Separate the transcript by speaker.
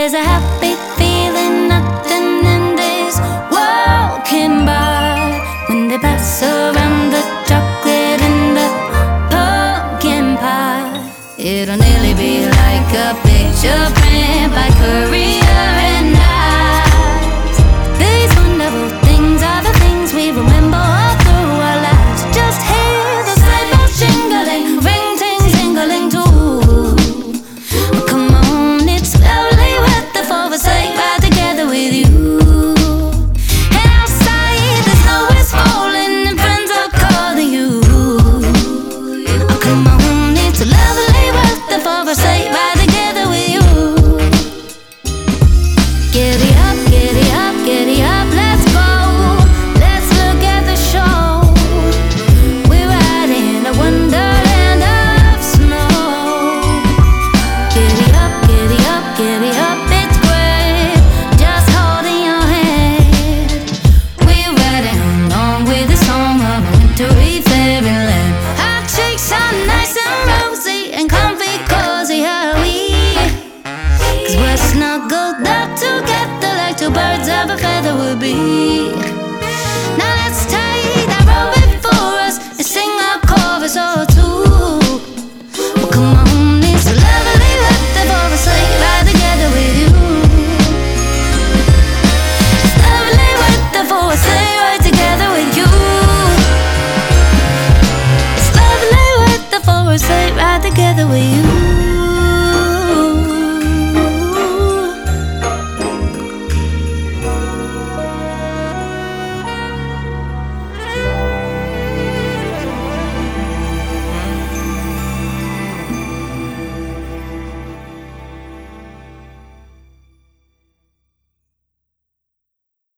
Speaker 1: There's a happy feeling nothing in this world can buy when they pass around the chocolate and the pumpkin pie. It'll nearly be like a picture print by Currier and Ives. These wonderful things are the things we remember all through our lives. Just hear the sleigh bells jingling, ring ting tingling too. Come on, it's lovely weather for a sleigh ride together with you. And outside the snow is falling and friends are calling you. Oh, come on, it's lovely weather for a sleigh ride together with you. Giddy up, giddy up, giddy up, let's go. Let's look at the show. We're riding a wonderland of snow. Giddy up, giddy up, giddy up, it's great. Just holding your hand. We're riding along with the song of a wintry fairyland. Our cheeks are nice and rosy and comfy, cozy, are we? 'Cause we're snuggled up together like two birds of a feather would be.